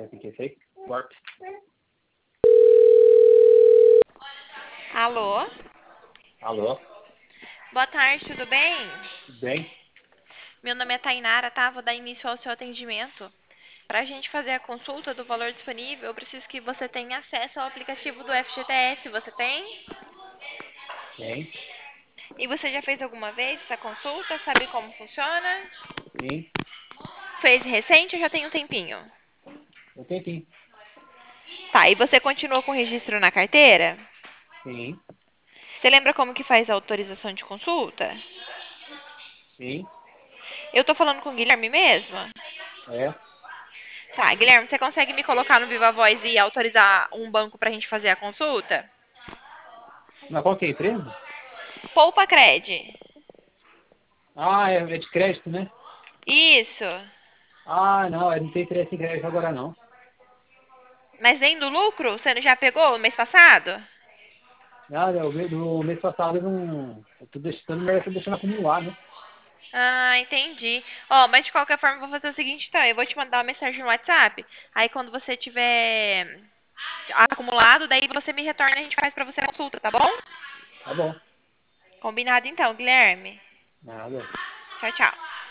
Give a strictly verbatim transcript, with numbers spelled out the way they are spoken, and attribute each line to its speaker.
Speaker 1: o que é isso aí? Warp.
Speaker 2: Alô?
Speaker 1: Alô?
Speaker 2: Boa tarde, tudo bem?
Speaker 1: Tudo bem?
Speaker 2: Meu nome é Tainara, tá? Vou dar início ao seu atendimento. Para a gente fazer a consulta do valor disponível, eu preciso que você tenha acesso ao aplicativo do F G T S. Você tem?
Speaker 1: Tem?
Speaker 2: E você já fez alguma vez essa consulta? Sabe como funciona?
Speaker 1: Sim?
Speaker 2: Fez recente ou já tem um tempinho?
Speaker 1: Eu tenho sim.
Speaker 2: Tá, e você continua com o registro na carteira?
Speaker 1: Sim?
Speaker 2: Você lembra como que faz a autorização de consulta?
Speaker 1: Sim?
Speaker 2: Eu tô falando com o Guilherme mesmo?
Speaker 1: É?
Speaker 2: Tá, Guilherme, você consegue me colocar no Viva Voz e autorizar um banco pra gente fazer a consulta?
Speaker 1: Mas qual que é a empresa?
Speaker 2: Poupa Cred.
Speaker 1: Ah, é, é de crédito, né?
Speaker 2: Isso.
Speaker 1: Ah, não, eu não tenho interesse em crédito agora não.
Speaker 2: Mas nem do lucro? Você não já pegou no mês passado?
Speaker 1: Ah, é, o mês- do mês passado eu não. Eu tô deixando, eu tô deixando acumular, né?
Speaker 2: Ah, entendi. Ó, mas de qualquer forma, eu vou fazer o seguinte, então. Eu vou te mandar uma mensagem no WhatsApp. Aí, quando você tiver acumulado, daí você me retorna e a gente faz pra você a consulta, tá bom?
Speaker 1: Tá bom.
Speaker 2: Combinado, então, Guilherme.
Speaker 1: Nada.
Speaker 2: Tchau, tchau.